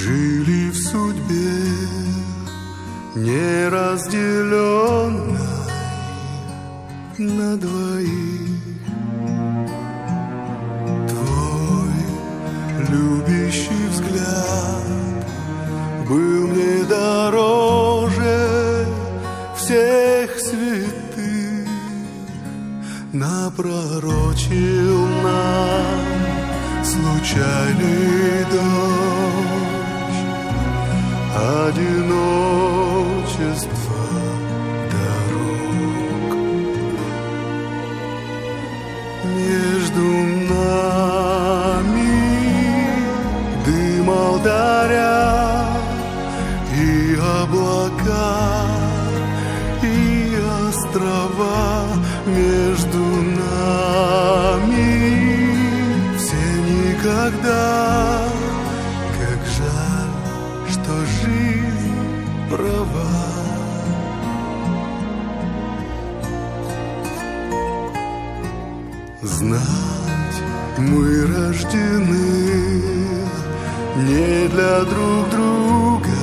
Жили в судьбе неразделенной на двоих. Твой любящий взгляд был мне дороже всех святых, напророчил нам случайный дождь, одиночество дорог. Между нами дым алтаря и облака, и острова. Между нами все никогда. Как жаль, что жизнь права. Знать, мы рождены не для друг друга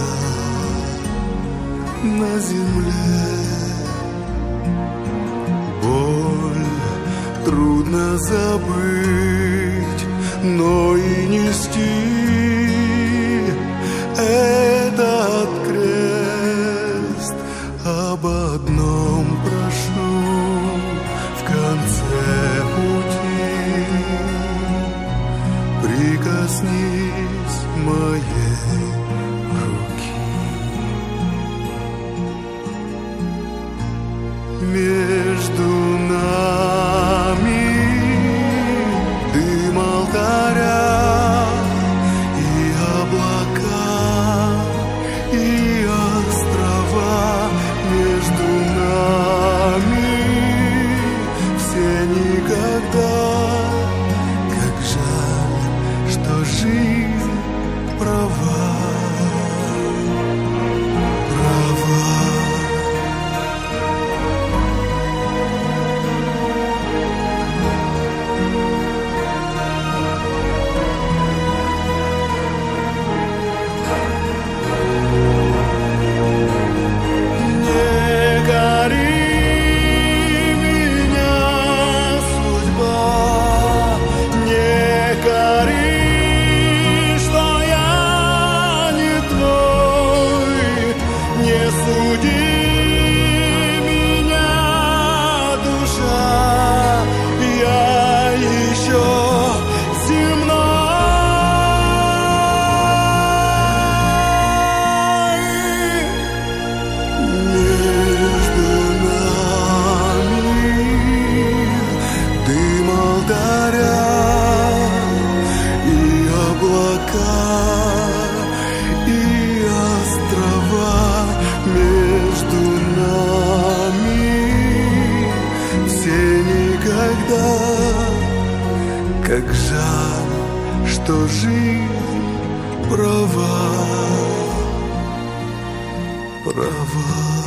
на земле. Боль трудно забыть, но и нести этот крест. Об одном прошу в конце пути: прикоснись моей руки. Между нами дым алтаря и облака, и острова. Между нами все никогда. Как жаль, что жизнь права. Как жаль, что жизнь права, права.